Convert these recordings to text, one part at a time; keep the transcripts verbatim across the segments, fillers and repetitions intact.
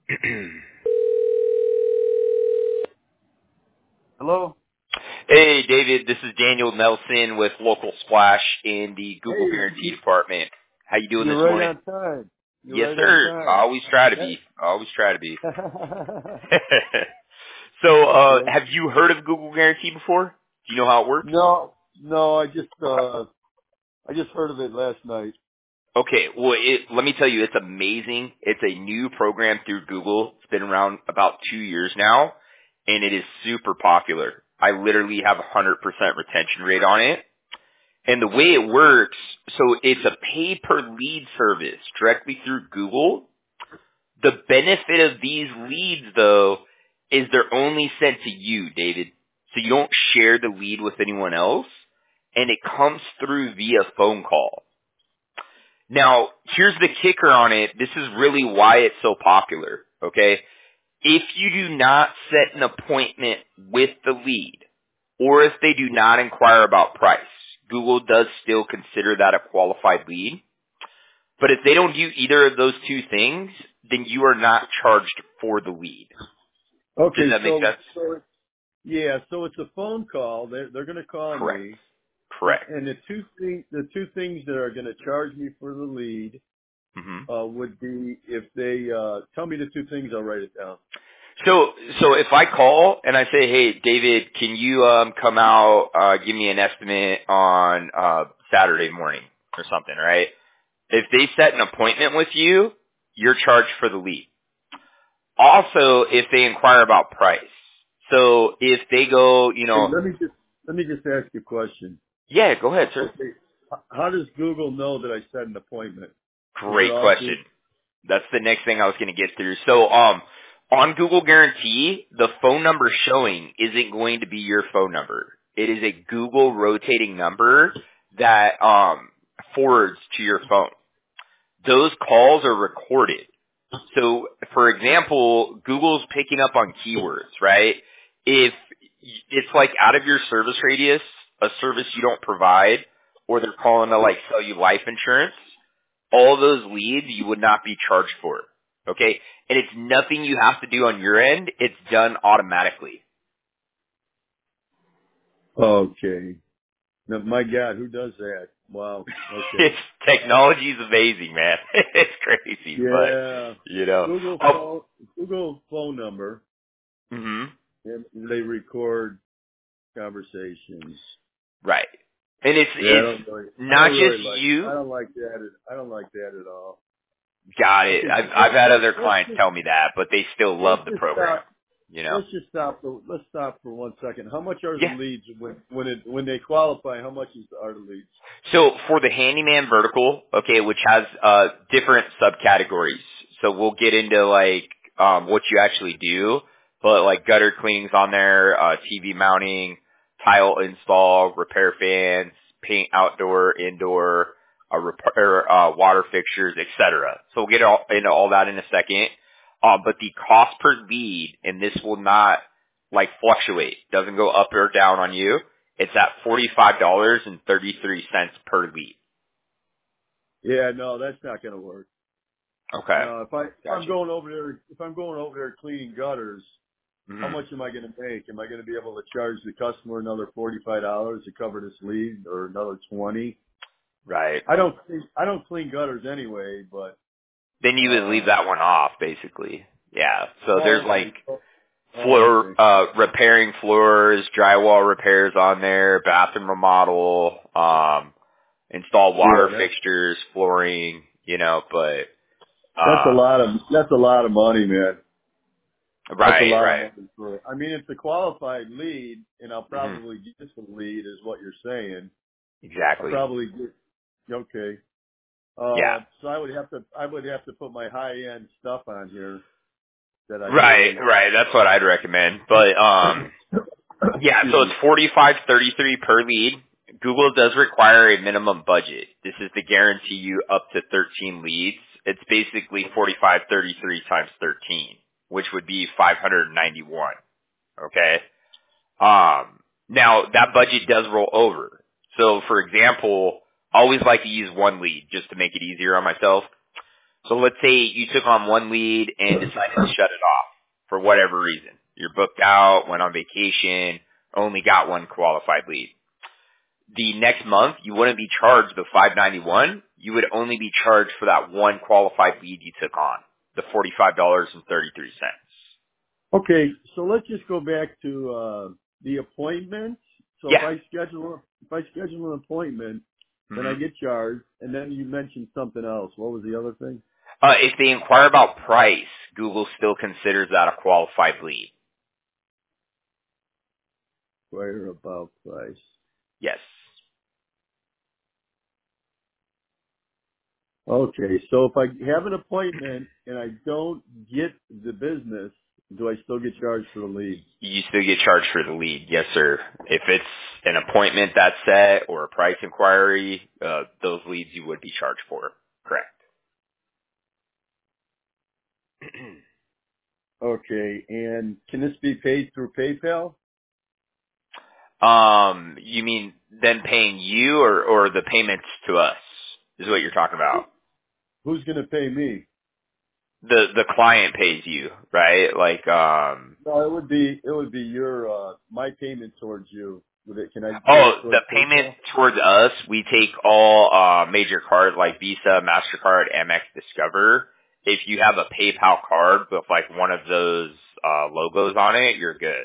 Hello? Hey, David, this is Daniel Nelson with Local Splash in the Google Hey, Guarantee Department. How you doing you're this right morning? on time. You're Yes, right on sir. I time. always try to That- be. I always try to be. So, uh, okay. have you heard of Google Guarantee before? Do you know how it works? No, no, I just, Okay. uh, I just heard of it last night. Okay, well, it, let me tell you, it's amazing. It's a new program through Google. It's been around about two years now, and it is super popular. I literally have a one hundred percent retention rate on it. And the way it works, so it's a pay-per-lead service directly through Google. The benefit of these leads, though, is they're only sent to you, David. So you don't share the lead with anyone else, and it comes through via phone call. Now, here's the kicker on it. This is really why it's so popular, okay? If you do not set an appointment with the lead, or if they do not inquire about price, Google does still consider that a qualified lead. But if they don't do either of those two things, then you are not charged for the lead. Does Okay, that make so, sense? so, it's- yeah, so it's a phone call. They're, they're going to call Correct. me. And, Correct. and the two things, the two things that are going to charge me for the lead, hmm uh, would be if they, uh, tell me the two things, I'll write it down. So, so if I call and I say, "Hey, David, can you um, come out, uh, give me an estimate on uh, Saturday morning or something?" Right? If they set an appointment with you, you're charged for the lead. Also, if they inquire about price. So if they go, you Hey, know, let me just, let me just ask you a question. yeah, go ahead, sir. Okay. H- How does Google know that I set an appointment? Is it Great all through? question. That's the next thing I was going to get through. So, um, on Google Guarantee, the phone number showing isn't going to be your phone number. It is a Google rotating number that um, forwards to your phone. Those calls are recorded. So, for example, Google's picking up on keywords, right? If it's like out of your service radius, a service you don't provide, or they're calling to like sell you life insurance, all those leads you would not be charged for. Okay? And it's nothing you have to do on your end. It's done automatically. Okay. Now, my God, who does that? Wow. Okay. It's technology's amazing, man. It's crazy, but Yeah. you know. Google Oh, phone, Google phone number, mhm. and they record conversations. Right. And it's Yeah, I it's don't really, I not don't just really like, I you. don't like that. At, I don't like that at all. Got it. Okay, I've so I've had let's other let's clients just tell me that, but they still let's love the just program. stop. You know. Let's just stop. For, let's stop for one second. How much are the Yeah. leads when when it when they qualify? How much is are the leads? So for the handyman vertical, okay, which has uh different subcategories. So we'll get into like um what you actually do, but like gutter cleanings on there, uh T V mounting, tile install, repair fans, paint outdoor, indoor, uh, repair uh water fixtures, et cetera. So we'll get all, into all that in a second. Um but the cost per lead, and this will not like fluctuate, doesn't go up or down on you. It's at forty-five dollars and thirty-three cents per lead. Yeah, no, that's not going to work. Okay. No, if I if I'm Gotcha. going over there, if I'm going over there cleaning gutters, how hmm much am I going to make? Am I going to be able to charge the customer another forty-five dollars to cover this lead, or another twenty? Right. I don't clean, I don't clean gutters anyway, but Then you would leave uh, that one off, basically. Yeah. So oh there's okay, like oh, oh, floor, okay, uh, repairing floors, drywall repairs on there, bathroom remodel, um, install yeah, water that fixtures, flooring, you know, but, that's a uh, lot of that's a lot of money, man. That's a right, lot of right. money for it. I mean, it's a qualified lead, and I'll hmm probably get some lead, is what you're saying. I'll Exactly. probably get okay. Yeah. Uh, so I would have to, I would have to put my high end stuff on here that I Right, really. right. That's what I'd recommend. But, um, yeah, Excuse so me. it's forty-five thirty-three per lead. Google does require a minimum budget. This is to guarantee you up to thirteen leads. It's basically forty-five thirty-three times thirteen, which would be five hundred ninety-one. Okay? Um, now that budget does roll over. So for example, I always like to use one lead just to make it easier on myself. So let's say you took on one lead and decided to shut it off for whatever reason. You're booked out, went on vacation, only got one qualified lead. The next month, you wouldn't be charged the five ninety-one. You would only be charged for that one qualified lead you took on, the forty-five dollars and thirty-three cents. Okay, so let's just go back to uh, the appointments. So Yeah. if I schedule if I schedule an appointment, then I Mm-hmm. get charged. And then you mentioned something else. What was the other thing? Uh, if they inquire about price, Google still considers that a qualified lead. Inquire about price. Yes. Okay, so if I have an appointment and I don't get the business, do I still get charged for the lead? You still get charged for the lead. Yes, sir. If it's an appointment that's set or a price inquiry, uh, those leads you would be charged for. Correct. Okay, and can this be paid through PayPal? Um, you mean them paying you or, or the payments to us is what you're talking about? Who's going to pay me? The, the client pays you, right? Like, um, No, it would be it would be your uh my payment towards you. Would it? Can I pay oh, it the towards payment PayPal? towards us, we take all, uh, major cards like Visa, MasterCard, Amex, Discover. If you have a PayPal card with like one of those, uh, logos on it, you're good.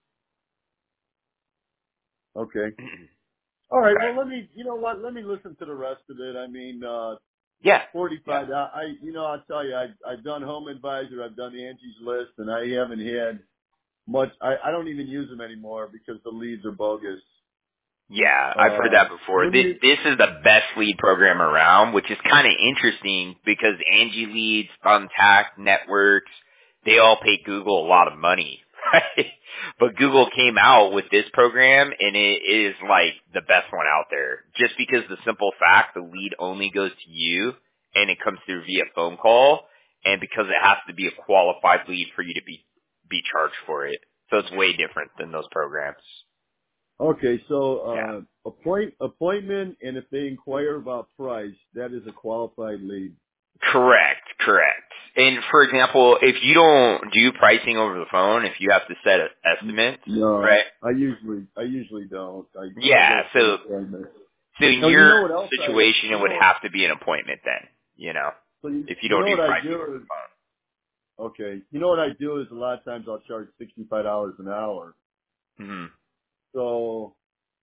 Okay. All right. Okay. Well, let me. You know what? Let me listen to the rest of it. I mean, uh Yeah. forty-five. I, I you know I'll tell you. I I've done Home Advisor. I've done Angie's List, and I haven't had much. I I don't even use them anymore because the leads are bogus. Yeah, I've heard Uh, that before. when This, you this is the best lead program around, which is kind of interesting because Angie Leads, Thumbtack, Networks, they all pay Google a lot of money, right? But Google came out with this program and it is like the best one out there. Just because the simple fact the lead only goes to you and it comes through via phone call, and because it has to be a qualified lead for you to be, be charged for it. So it's way different than those programs. okay? So Yeah. uh, appoint appointment, and if they inquire about price, that is a qualified lead. Correct, correct. And for example, if you don't do pricing over the phone, if you have to set an estimate, No, right? I usually I usually don't. I I Yeah, go for so appointment. so in No, you know your what else I situation, it you would know have to be an appointment then, you know, so you, if you you don't know do what I pricing do over is the okay. You know what I do is a lot of times I'll charge sixty five dollars an hour. phone. Hmm. So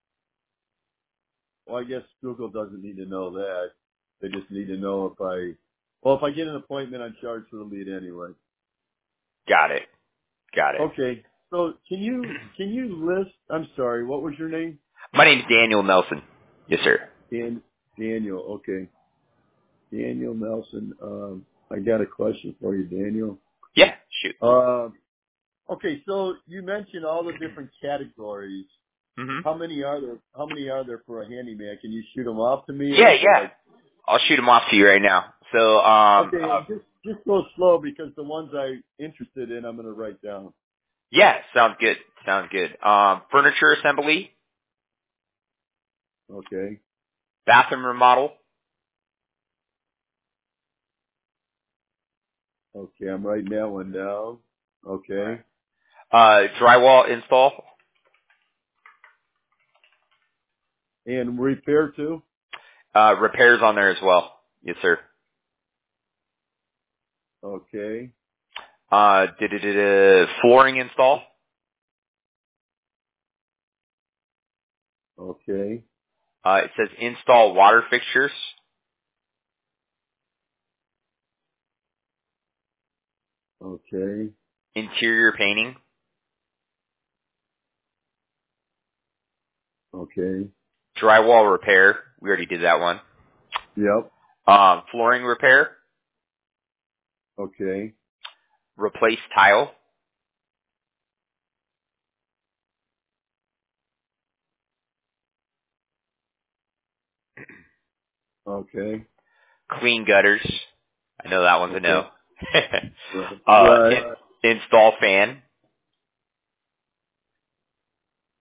well, I guess Google doesn't need to know that. They just need to know if I well if I get an appointment, I'm charged for the lead anyway. Got it, got it. Okay. So can you can you list? I'm sorry. What was your name? My name's Daniel Nelson. Yes, sir. Dan Daniel. Okay. Daniel Nelson. Um, I got a question for you, Daniel. Yeah, shoot. Uh, okay, so you mentioned all the different categories. Hmm. How many are there? How many are there for a handyman? Can you shoot them off to me, Yeah, or should yeah. I? I'll shoot them off to you right now. So, um, Okay, uh, and just just go slow because the ones I'm interested in, I'm going to write down. yeah, sounds good. Sounds good. Um, furniture assembly, Okay. bathroom remodel, Okay, I'm writing that one down. Okay. uh, drywall install, And repair too. uh, repairs on there as well. Yes, sir. Okay. Uh, da-da-da-da, flooring install, Okay. uh, it says install water fixtures, Okay. interior painting, Okay. drywall repair. We already did that one. Yep. Um, flooring repair, Okay. replace tile, Okay. clean gutters. I know that one's a Okay. no. Right. uh, Right. in- install fan.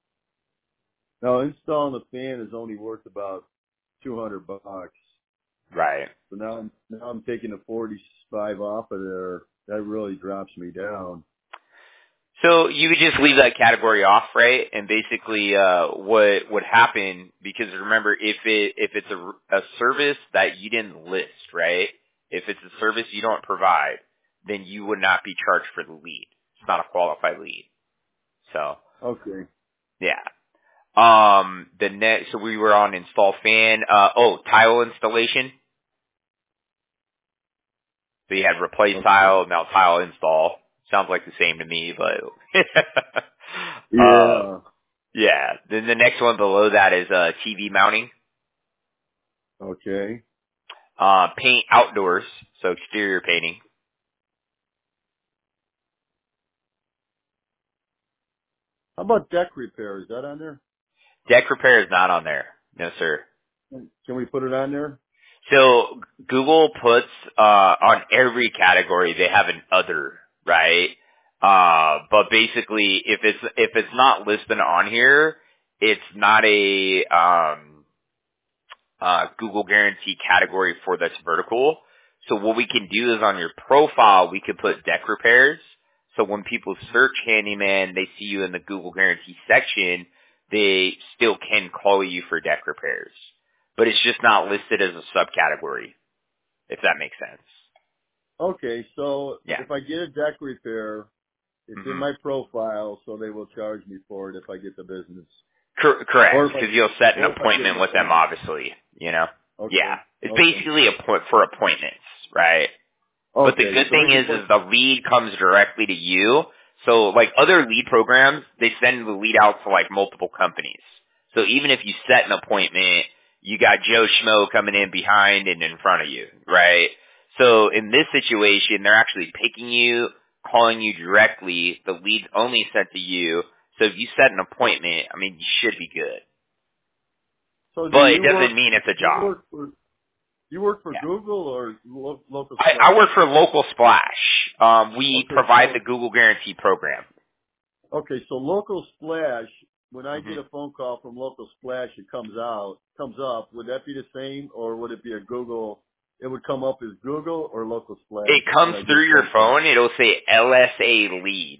Now installing the fan is only worth about two hundred bucks. Right. So now I'm now I'm taking a forty-five off of there. That really drops me down. So you would just leave that category off, right? And basically, uh, what would happen, because remember, if it, if it's a, a service that you didn't list, right? If it's a service you don't provide, then you would not be charged for the lead. It's not a qualified lead. So, Okay. yeah. Um, the next, so we were on install fan, uh, oh, tile installation. So you had replace Okay. tile, now tile install. Sounds like the same to me, but, uh, Yeah. yeah. Then the next one below that is uh, T V mounting. Okay. Uh, paint outdoors, so exterior painting. How about deck repair? Is that on there? Deck repair is not on there. No, sir. Can we put it on there? So Google puts uh, on every category they have an other, right? Uh, but basically, if it's if it's not listed on here, it's not a um, uh, Google Guarantee category for this vertical. So what we can do is on your profile, we could put deck repairs. So when people search handyman, they see you in the Google Guarantee section, they still can call you for deck repairs. But it's just not listed as a subcategory, if that makes sense. Okay. So Yeah. if I get a deck repair, it's in hmm my profile, so they will charge me for it if I get the business. Cor- Or correct, if because I, you'll set an or if I get an appointment with them, appointment. obviously, you know? Yeah. Okay. It's Okay. basically a point for appointments, right? But the Okay. good So thing they is, just is want, the lead comes directly to you. So like other lead programs, they send the lead out to like multiple companies. So even if you set an appointment, you got Joe Schmo coming in behind and in front of you, right? So in this situation, they're actually picking you, calling you directly. The lead's only sent to you. So if you set an appointment, I mean, you should be good. so do But it you doesn't work, mean it's a you job. work for, you work for Yeah. Google or lo- local I, I splash? work for Local Splash. Um, we Okay. provide So, the Google Guarantee program. okay. So local splash, when I hmm get a phone call from local splash, it comes out, comes up. Would that be the same or would it be a Google? It would come up as Google or local splash It when comes I get a through your phone call. phone. It'll say L S A lead.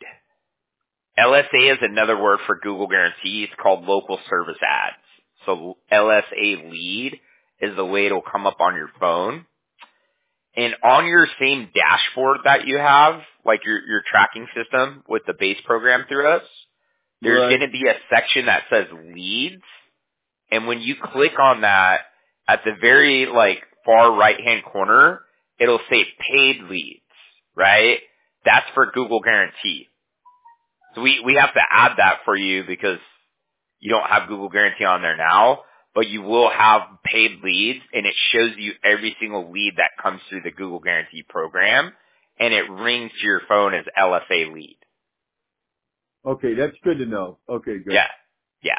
L S A is another word for Google Guarantee. It's called local service ads. So L S A lead is the way it'll come up on your phone. And on your same dashboard that you have, like your, your tracking system with the base program through us, there's going Right. to be a section that says leads. And when you click on that, at the very like far right hand corner, it'll say paid leads, right? That's for Google Guarantee. So we, we have to add that for you because you don't have Google Guarantee on there now, but you will have paid leads and it shows you every single lead that comes through the Google Guarantee program and it rings to your phone as L S A lead. Okay. That's good to know. Okay. Good. Yeah. Yeah.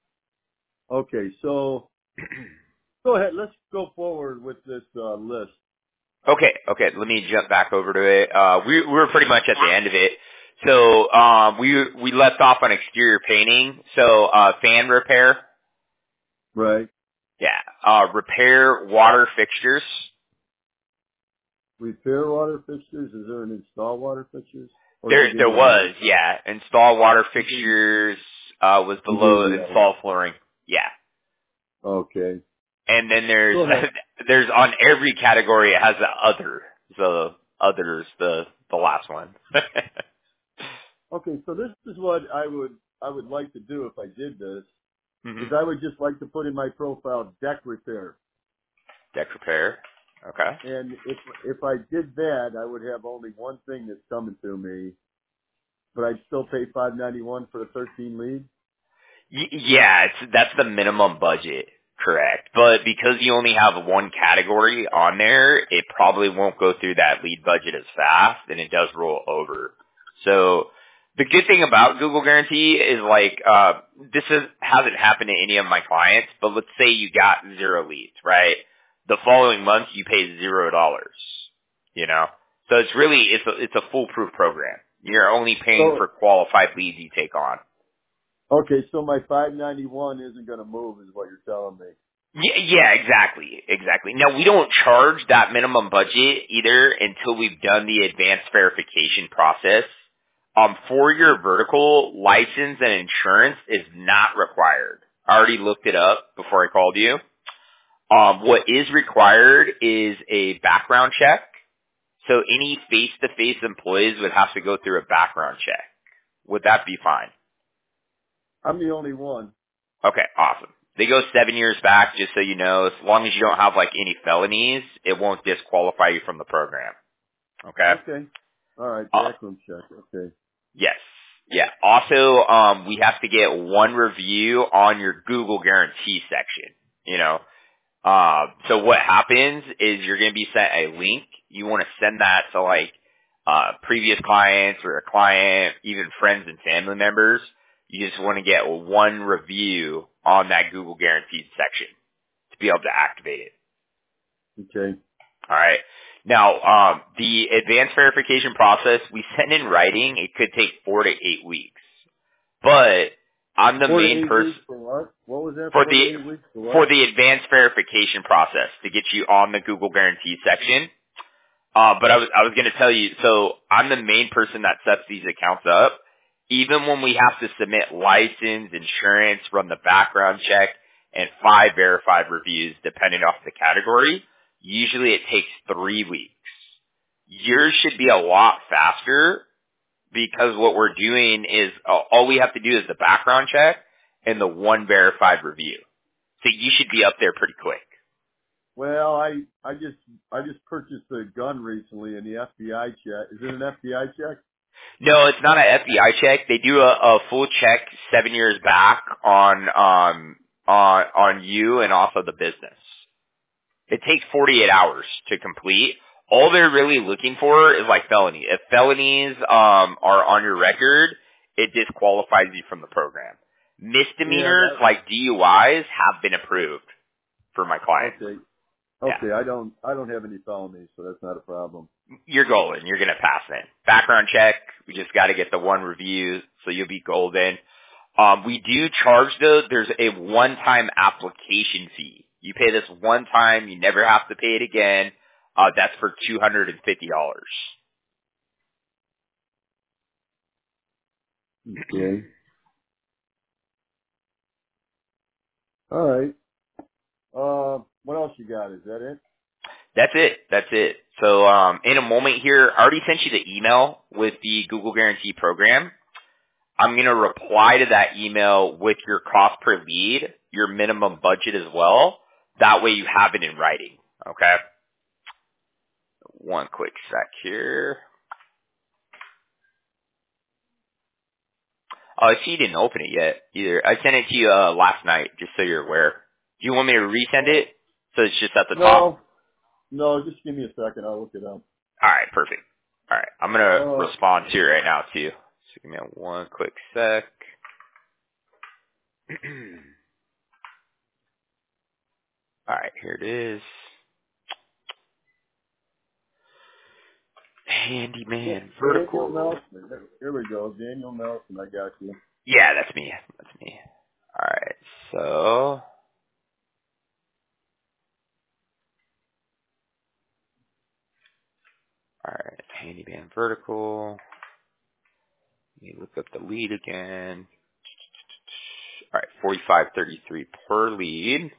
Okay. So go ahead. Let's go forward with this uh, list. Okay, okay. Let me jump back over to it. Uh, we, we were pretty much at the end of it. So um, we we left off on exterior painting. So uh, fan repair, Right. yeah. Uh, repair water fixtures. Repair water fixtures. Is there an install water fixtures? Or There you gave there me the other was, one? yeah. Install water You gave, fixtures uh, was you gave below me the other one. install flooring, yeah. Okay. And then there's Go ahead. there's on every category it has the other. So others the the last one. Okay. So this is what I would I would like to do if I did this. hmm Is I would just like to put in my profile deck repair. Deck repair. Okay. And if if I did that, I would have only one thing that's coming to me, but I'd still pay five ninety one for a thirteen lead. Y- yeah, it's, that's the minimum budget, correct. But because you only have one category on there, it probably won't go through that lead budget as fast, and it does roll over. So the good thing about Google Guarantee is like, uh, this is, hasn't happened to any of my clients, but let's say you got zero leads, right? The following month you pay zero dollars, you know? So it's really, it's a, it's a foolproof program. You're only paying So for qualified leads you take on. okay, so my five ninety one isn't going to move, is what you're telling me. Yeah, yeah, exactly, exactly. Now, we don't charge that minimum budget either until we've done the advanced verification process. Um, for your vertical, license and insurance is not required. I already looked it up before I called you. Um, what is required is a background check. So any face-to-face employees would have to go through a background check. Would that be fine? I'm the only one. Okay, awesome. They go seven years back, just so you know. As long as you don't have like any felonies, it won't disqualify you from the program. Okay. Okay. All right. Uh, Backroom check. Okay. yes. Yeah. Also, um, we have to get one review on your Google guarantee section. You know. Uh, so what happens is you're going to be sent a link. You want to send that to like uh, previous clients or a client, even friends and family members. You just want to get one review on that Google Guaranteed section to be able to activate it. Okay. All right. Now, um, the advanced verification process, we send in writing. It could take four to eight weeks. But I'm the Four to main eight person weeks for what? What was that? for Four to the eight weeks for what? for the advanced verification process to get you on the Google Guaranteed section. Uh, but I was, I was going to tell you, so I'm the main person that sets these accounts up. Even when we have to submit license, insurance, run the background check, and five verified reviews, depending off the category, usually it takes three weeks. Yours should be a lot faster because what we're doing is, uh, all we have to do is the background check and the one verified review. So you should be up there pretty quick. Well, I I just I just purchased a gun recently, and the F B I check. Is it an F B I check? No, it's not an F B I check. They do a, a full check seven years back on um on on you and also the business. It takes forty-eight hours to complete. All they're really looking for is like felony. If felonies um are on your record, it disqualifies you from the program. Yeah. Misdemeanors That. like D U Is have been approved for my clients. Okay. Yeah. Okay. I don't I don't have any felonies, so that's not a problem. You're golden. You're going to pass it. Background check. We just got to get the one review, so you'll be golden. Um, we do charge though. There's a one-time application fee. You pay this one time. You never have to pay it again. Uh, that's for two hundred and fifty dollars. Okay. All right. Uh, what else you got? Is that it? That's it. That's it. So um, in a moment here, I already sent you the email with the Google Guarantee program. I'm going to reply to that email with your cost per lead, your minimum budget as well. That way you have it in writing. Okay? One quick sec here. Oh, I see you didn't open it yet either. I sent it to you uh, last night, just so you're aware. Do you want me to resend it so it's just at the top? No. No. Just give me a second. I'll look it up. All right, perfect. All right, I'm going to Uh, respond to it right now, too. So give me one quick sec. All right, here it is. Handyman Daniel vertical. Nelson. Here we go. Daniel Nelson. I got you. Yeah, that's me. That's me. All right, so all right, handyman vertical. Let me look up the lead again. All right, forty-five thirty-three per lead.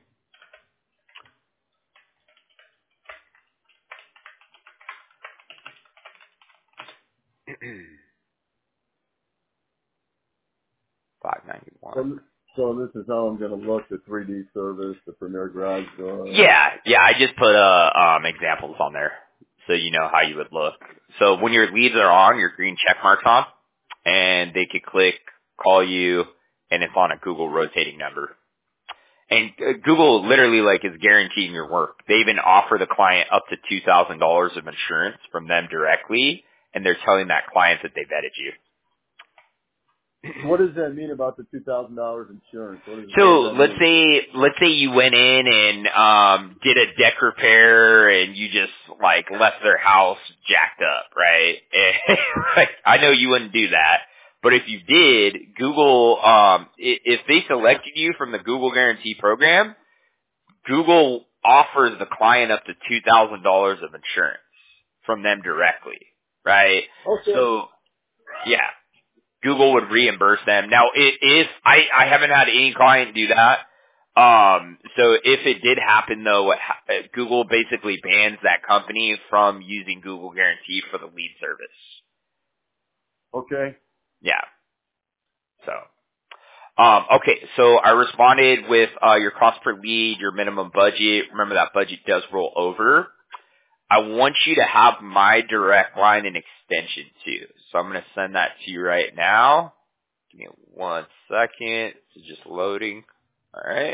five ninety-one. So, so this is how I'm going to look, the three D service, the Premier Garage Door. Yeah, yeah, I just put uh um examples on there so you know how you would look. So when your leads are on, your green check mark's on, and they could click, call you, and it's on a Google rotating number. And uh, Google literally like is guaranteeing your work. They even offer the client up to two thousand dollars of insurance from them directly, and they're telling that client that they vetted you. What does that mean about the two thousand dollars insurance? What, is, So what does that let's mean? say let's say you went in and um did a deck repair and you just like left their house jacked up, right? And, like, I know you wouldn't do that, but if you did, Google um i- if they selected you from the Google Guarantee program, Google offers the client up to two thousand dollars of insurance from them directly, right? Okay. So, yeah, Google would reimburse them. Now, if, if I, I haven't had any client do that, um, so if it did happen though, what ha- Google basically bans that company from using Google Guarantee for the lead service. Okay. Yeah. So, um, okay. So I responded with uh, your cost per lead, your minimum budget. Remember that budget does roll over. I want you to have my direct line and extension too. So I'm going to send that to you right now. Give me one second. It's just loading. All right.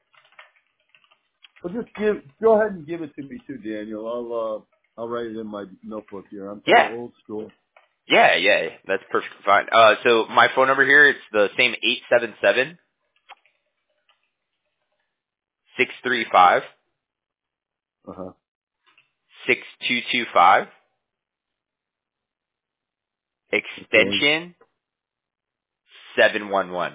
Well, just give, go ahead and give it to me too, Daniel. I'll, uh, I'll write it in my notebook here. I'm kind Yeah. of old school. Yeah, yeah. That's perfectly fine. Uh, so my phone number here, it's the same eight seven seven, six three five, Uh huh. six two two five. Okay. Extension seven one one.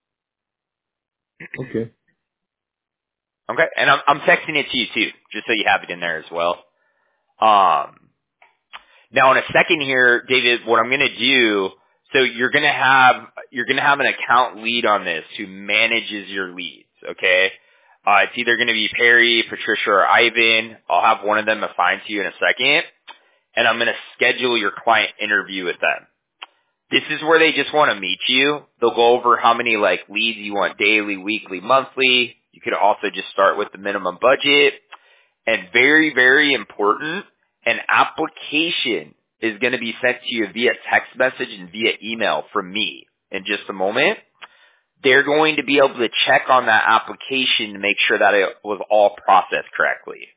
Okay. Okay, and I'm I'm texting it to you too, just so you have it in there as well. Um, now in a second here, David, what I'm going to do, so you're going to have you're going to have an account lead on this who manages your leads. Okay, uh, it's either going to be Perry, Patricia, or Ivan. I'll have one of them assigned to you in a second, and I'm going to schedule your client interview with them. This is where they just want to meet you. They'll go over how many like leads you want daily, weekly, monthly. You could also just start with the minimum budget. And very, very important, an application is going to be sent to you via text message and via email from me in just a moment. They're going to be able to check on that application to make sure that it was all processed correctly.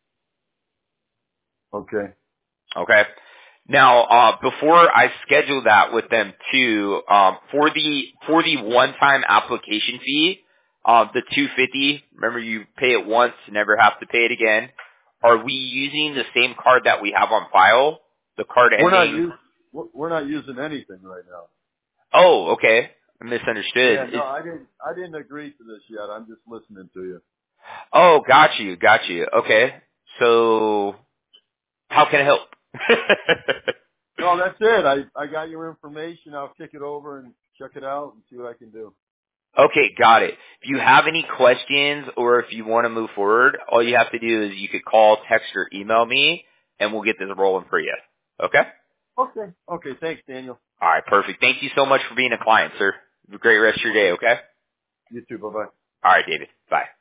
Okay. Okay? Now, uh, before I schedule that with them too, um, for the for the one-time application fee, uh, the two hundred fifty dollars, remember you pay it once, never have to pay it again. Are we using the same card that we have on file? The card We're not ending? us we're we're not using anything right now. Oh, okay. I misunderstood. Yeah, no, Is, I didn't. I didn't agree to this yet. I'm just listening to you. oh, got you, got you. Okay. So, how can I help? No, that's it. I I got your information. I'll kick it over and check it out and see what I can do. Okay, got it. If you have any questions or if you want to move forward, all you have to do is you could call, text, or email me, and we'll get this rolling for you. Okay? Okay. Okay. Thanks, Daniel. All right, perfect. Thank you so much for being a client, sir. Have a great rest of your day, okay? You too. Bye bye. All right, David. Bye.